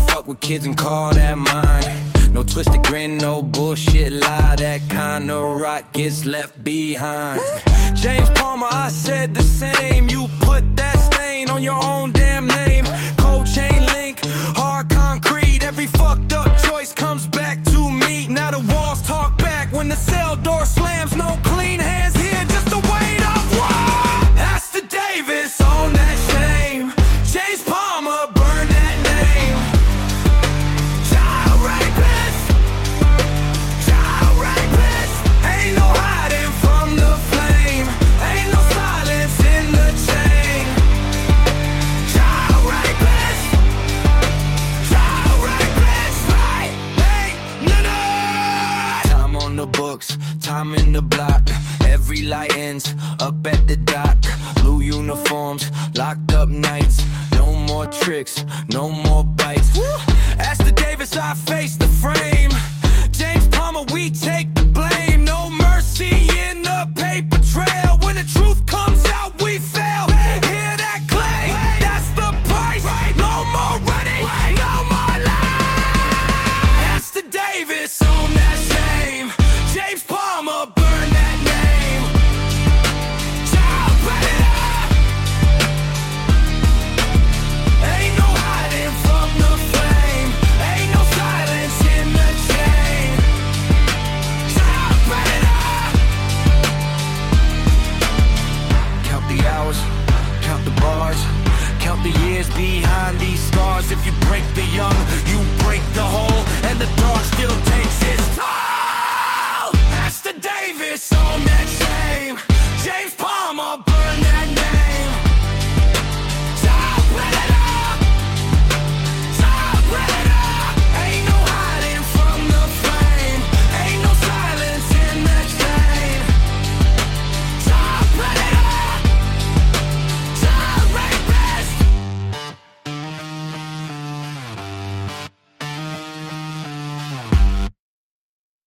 fuck with kids and call that mine. No twisted grin, no bullshit lie. That kind of rock gets left behind. James Palmer, I said the same. You put that stain on your own damn name. Cold chain link, hard concrete. Every fucked up choice comes back to me. Now the walls talk back when the cell door slams. No clean hands here, just a weight of war. Astor Davis on that shame. James Palmer, burn that name. Child rapist, child rapist. Ain't no hiding from the flame. Ain't no silence in the chain. Child rapist, child rapist. Right, hey, no. Time on the books, time in the block. Every light ends up at the dock. Blue uniforms, locked up nights. No more tricks, no more bites. Astor Davis, I